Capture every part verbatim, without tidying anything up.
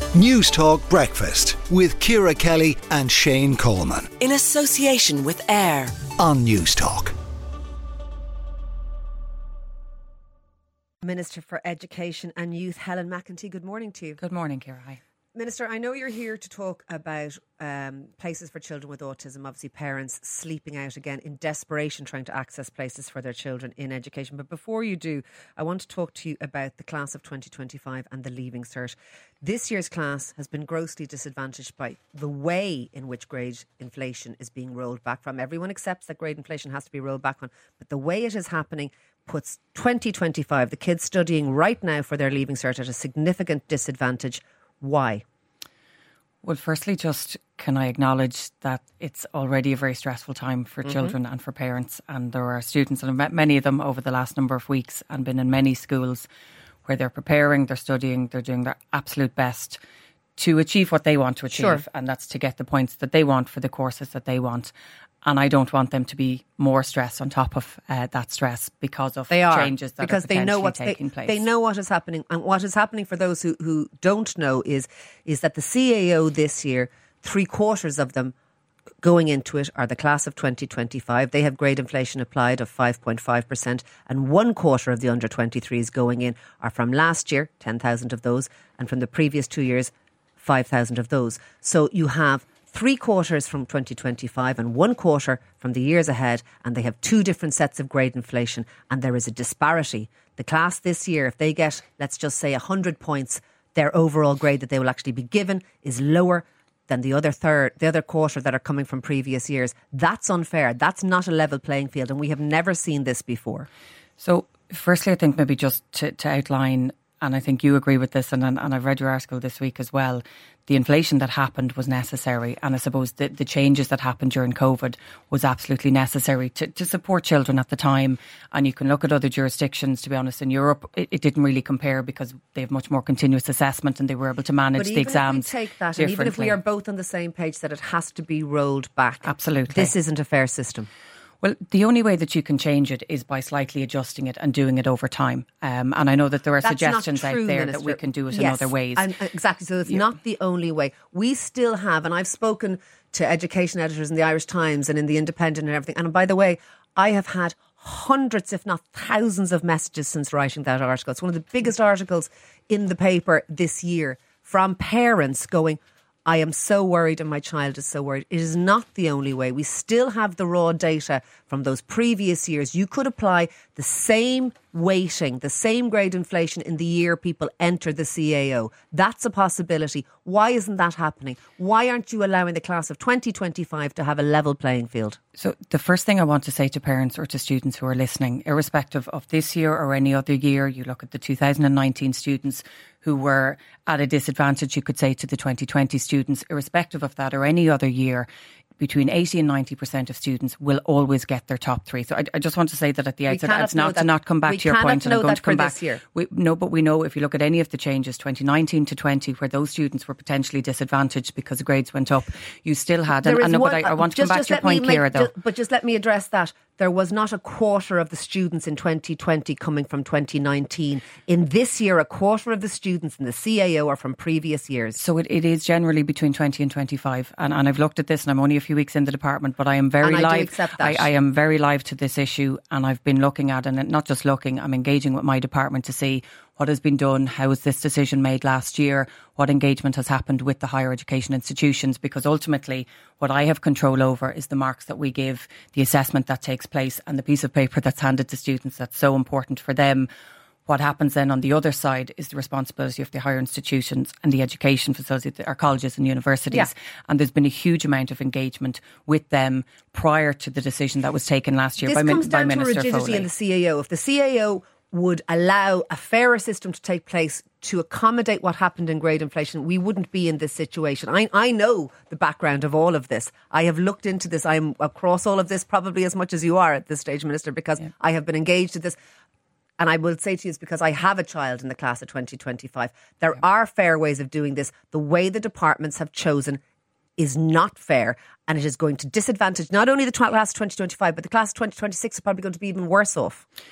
News Talk Breakfast with Ciara Kelly and Shane Coleman. In association with AIR on News Talk. Minister for Education and Youth, Helen McEntee, good morning to you. Good morning, Ciara. Hi. Minister, I know you're here to talk about um, places for children with autism, obviously parents sleeping out again in desperation trying to access places for their children in education. But before you do, I want to talk to you about the class of twenty twenty-five and the Leaving Cert. This year's class has been grossly disadvantaged by the way in which grade inflation is being rolled back from. Everyone accepts that grade inflation has to be rolled back on, but the way it is happening puts twenty twenty-five, the kids studying right now for their Leaving Cert, at a significant disadvantage. Why? Well, firstly, just can I acknowledge that it's already a very stressful time for mm-hmm. children and for parents, and there are students, and I've met many of them over the last number of weeks and been in many schools where they're preparing, they're studying, they're doing their absolute best to achieve what they want to achieve, sure. and that's to get the points that they want for the courses that they want. And I don't want them to be more stress on top of uh, that stress because of they are, changes that because are they know what's taking they, place. They know what is happening. And what is happening for those who, who don't know is, is that the C A O this year, three quarters of them going into it are the class of twenty twenty-five. They have grade inflation applied of five point five percent, and one quarter of the under twenty-threes going in are from last year, ten thousand of those, and from the previous two years, five thousand of those. So you have three quarters from twenty twenty-five and one quarter from the years ahead, and they have two different sets of grade inflation, and there is a disparity. The class this year, if they get, let's just say, one hundred points, their overall grade that they will actually be given is lower than the other third, the other quarter that are coming from previous years. That's unfair. That's not a level playing field, and we have never seen this before. So, firstly, I think maybe just to, to outline, and I think you agree with this, and, and I've read your article this week as well, the inflation that happened was necessary, and I suppose the, the changes that happened during COVID was absolutely necessary to, to support children at the time. And you can look at other jurisdictions, to be honest, in Europe, it, it didn't really compare because they have much more continuous assessment and they were able to manage the exams But even if we take that, and even if we are both on the same page that it has to be rolled back, absolutely, this isn't a fair system. Well, the only way that you can change it is by slightly adjusting it and doing it over time. Um, and I know that there are That's suggestions not true, out there Minister. that we can do it yes, in other ways. And exactly. So it's yeah. not the only way. We still have, and I've spoken to education editors in the Irish Times and in the Independent and everything. And by the way, I have had hundreds, if not thousands, of messages since writing that article. It's one of the biggest articles in the paper this year from parents going, I am so worried and my child is so worried. It is not the only way. We still have the raw data from those previous years. You could apply the same weighting, the same grade inflation in the year people enter the C A O. That's a possibility. Why isn't that happening? Why aren't you allowing the class of twenty twenty-five to have a level playing field? So the first thing I want to say to parents or to students who are listening, irrespective of this year or any other year, you look at the two thousand nineteen students who were at a disadvantage, you could say, to the twenty twenty students, irrespective of that or any other year, between eighty and ninety percent of students will always get their top three. So I, I just want to say that at the outset, it's not to not come back to your point, and I'm going to come back. We, no, but we know if you look at any of the changes, twenty nineteen to twenty, where those students were potentially disadvantaged because the grades went up, you still had. And, and no, one, but I, I want to just, come back to your point, Ciara, though. Just, but just let me address that. There was not a quarter of the students in twenty twenty coming from twenty nineteen. In this year, a quarter of the students in the C A O are from previous years. So it, it is generally between twenty and twenty-five. And, and I've looked at this, and I'm only a few weeks in the department, but I am very and I live. Do accept that. I, I am very live to this issue, and I've been looking at, and not just looking, I'm engaging with my department to see what has been done, how was this decision made last year, what engagement has happened with the higher education institutions, because ultimately what I have control over is the marks that we give, the assessment that takes place, and the piece of paper that's handed to students that's so important for them. What happens then on the other side is the responsibility of the higher institutions and the education facilities, our colleges and universities. Yeah. And there's been a huge amount of engagement with them prior to the decision that was taken last year this by, comes by down Minister to rigidity Foley. in the C A O. If the C A O would allow a fairer system to take place to accommodate what happened in grade inflation, we wouldn't be in this situation. I, I know the background of all of this. I have looked into this. I'm across all of this probably as much as you are at this stage, Minister, because yeah. I have been engaged in this. And I will say to you, it's because I have a child in the class of twenty twenty-five. There yeah. are fair ways of doing this. The way the departments have chosen is not fair, and it is going to disadvantage not only the class of twenty twenty-five, but the class of twenty twenty-six is probably going to be even worse off.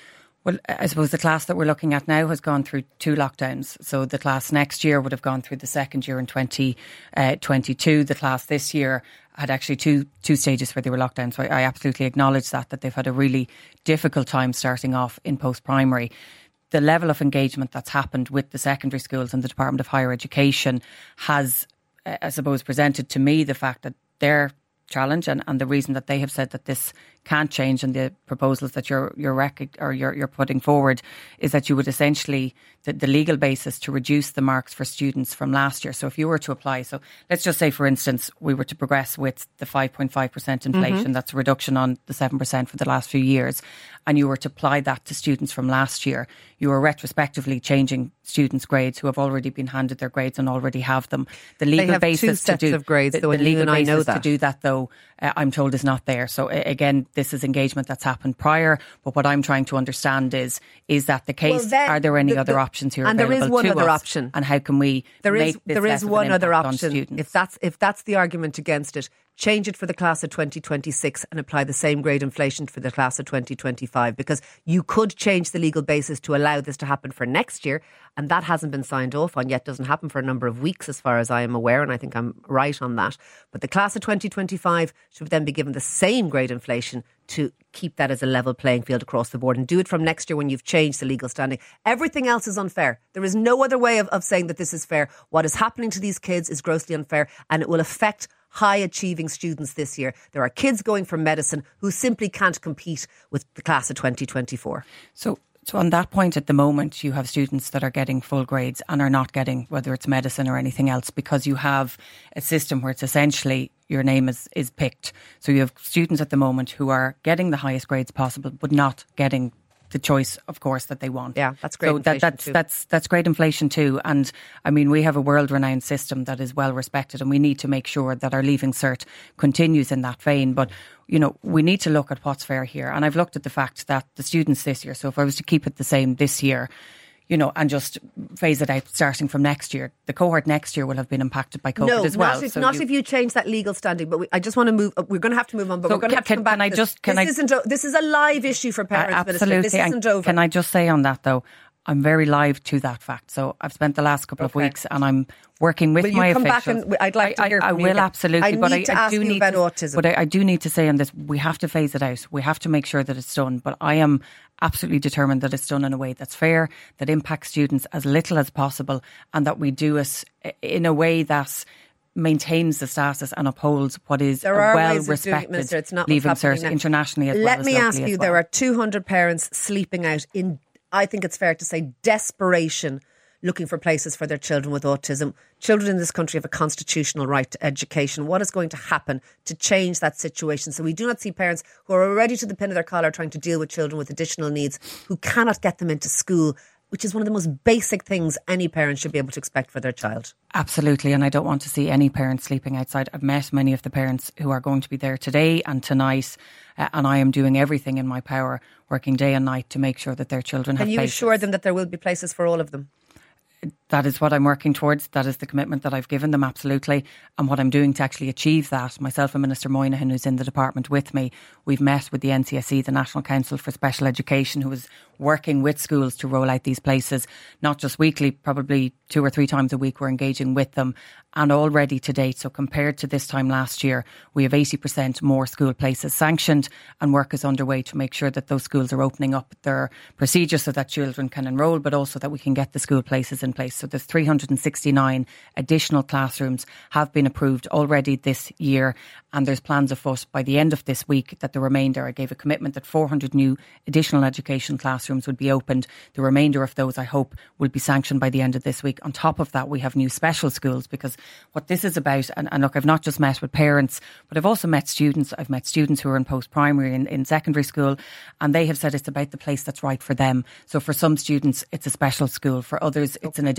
Well, I suppose the class that we're looking at now has gone through two lockdowns. So the class next year would have gone through the second year in twenty twenty-two. The class this year had actually two two stages where they were locked down. So I, I absolutely acknowledge that, that they've had a really difficult time starting off in post-primary. The level of engagement that's happened with the secondary schools and the Department of Higher Education has, I suppose, presented to me the fact that their challenge and, and the reason that they have said that this can't change, and the proposals that you're you're rec- or you're, you're putting forward is that you would essentially the, the legal basis to reduce the marks for students from last year. So if you were to apply, so let's just say, for instance, we were to progress with the five point five percent inflation, mm-hmm. that's a reduction on the seven percent for the last few years, and you were to apply that to students from last year, you are retrospectively changing students' grades who have already been handed their grades and already have them. The legal they have basis two sets to do of grades, the, though, the and legal you and I basis know that. to do that, though, uh, I'm told is not there. So uh, again, this is engagement that's happened prior. But what I'm trying to understand is is that the case? Well, then, are there any the, other the, options here? And there is one to other us? option. And how can we? There make is this there less is of one an other impact on option. students? If that's if that's the argument against it, change it for the class of twenty twenty-six and apply the same grade inflation for the class of twenty twenty-five, because you could change the legal basis to allow this to happen for next year, and that hasn't been signed off on yet. Doesn't happen for a number of weeks as far as I am aware, and I think I'm right on that. But the class of twenty twenty-five should then be given the same grade inflation to keep that as a level playing field across the board, and do it from next year when you've changed the legal standing. Everything else is unfair. There is no other way of, of saying that this is fair. What is happening to these kids is grossly unfair, and it will affect high achieving students this year. There are kids going for medicine who simply can't compete with the class of twenty twenty-four. So So on that point, at the moment, you have students that are getting full grades and are not getting, whether it's medicine or anything else, because you have a system where it's essentially your name is, is picked. So you have students at the moment who are getting the highest grades possible, but not getting the choice, of course, that they want. Yeah, that's great. So that, that's too. that's that's great inflation too. And I mean, we have a world-renowned system that is well respected, and we need to make sure that our Leaving Cert continues in that vein. But you know, we need to look at what's fair here. And I've looked at the fact that the students this year, so if I was to keep it the same this year, you know, and just phase it out starting from next year, the cohort next year will have been impacted by COVID no, as well. Not if, so not you, if you change that legal standing. But we, I just want to move. We're going to have to move on. But So we're going to can- have to come can- back. can I to just- this. can this I- isn't. This is a live issue for parents. Uh, Minister. absolutely. This isn't and over. Can I just say on that though, I'm very live to that fact. So I've spent the last couple Okay. of weeks and I'm working with Will you my come back officials. and I'd like to I, hear I, I from you will again. absolutely. I but need I, to I ask do you need about to, autism. But I, I do need to say on this, we have to phase it out. We have to make sure that it's done. But I am absolutely determined that it's done in a way that's fair, that impacts students as little as possible, and that we do it in a way that maintains the status and upholds what is There a are ways of doing it, well-respected Minister. It's not what's Leaving happening Cert now. internationally as well Let as me locally ask as you, well. there are two hundred parents sleeping out in, I think it's fair to say, desperation, looking for places for their children with autism. Children in this country have a constitutional right to education. What is going to happen to change that situation so we do not see parents who are already to the pin of their collar trying to deal with children with additional needs who cannot get them into school, which is one of the most basic things any parent should be able to expect for their child? Absolutely, and I don't want to see any parents sleeping outside. I've met many of the parents who are going to be there today and tonight, uh, and I am doing everything in my power, working day and night to make sure that their children have Can you places. assure them that there will be places for all of them? That is what I'm working towards. That is the commitment that I've given them, absolutely. And what I'm doing to actually achieve that, myself and Minister Moynihan, who's in the department with me, we've met with the N C S E, the National Council for Special Education, who is working with schools to roll out these places, not just weekly, probably two or three times a week we're engaging with them. And already to date, so compared to this time last year, we have eighty percent more school places sanctioned, and work is underway to make sure that those schools are opening up their procedures so that children can enrol, but also that we can get the school places in place. So there's three hundred sixty-nine additional classrooms have been approved already this year, and there's plans afoot by the end of this week that the remainder, I gave a commitment that four hundred new additional education classrooms would be opened. The remainder of those, I hope, will be sanctioned by the end of this week. On top of that, we have new special schools, because what this is about, and, and look, I've not just met with parents, but I've also met students. I've met students who are in post-primary and in secondary school, and they have said it's about the place that's right for them. So for some students, it's a special school. For others, it's an additional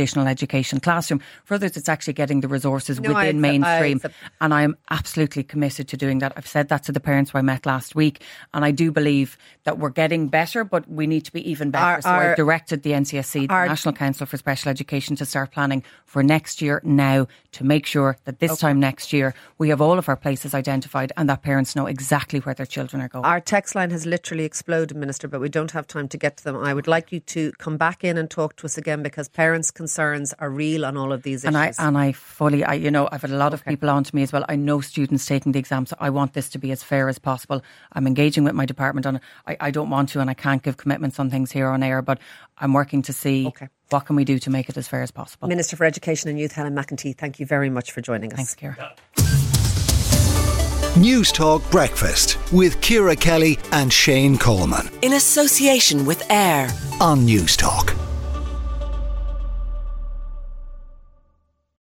vocational education classroom. For others, it's actually getting the resources No, within I- mainstream. I- And I am absolutely committed to doing that. I've said that to the parents who I met last week. And I do believe that we're getting better, but we need to be even better. Our- so our- I've directed the N C S C, the our- National Council for Special Education, to start planning for next year now, to make sure that this time next year we have all of our places identified and that parents know exactly where their children are going. Our text line has literally exploded, Minister, but we don't have time to get to them. I would like you to come back in and talk to us again, because parents' concerns are real on all of these issues. And I and I fully, I you know, I've had a lot of Okay. people on to me as well. I know students taking the exams. So I want this to be as fair as possible. I'm engaging with my department on it. I, I don't want to, and I can't give commitments on things here on air, but I'm working to see Okay. what can we do to make it as fair as possible. Minister for Education and Youth, Helen McEntee, thank you very much for joining us. Thanks, Ciara. News Talk Breakfast with Ciara Kelly and Shane Coleman In association with AIR. on News Talk.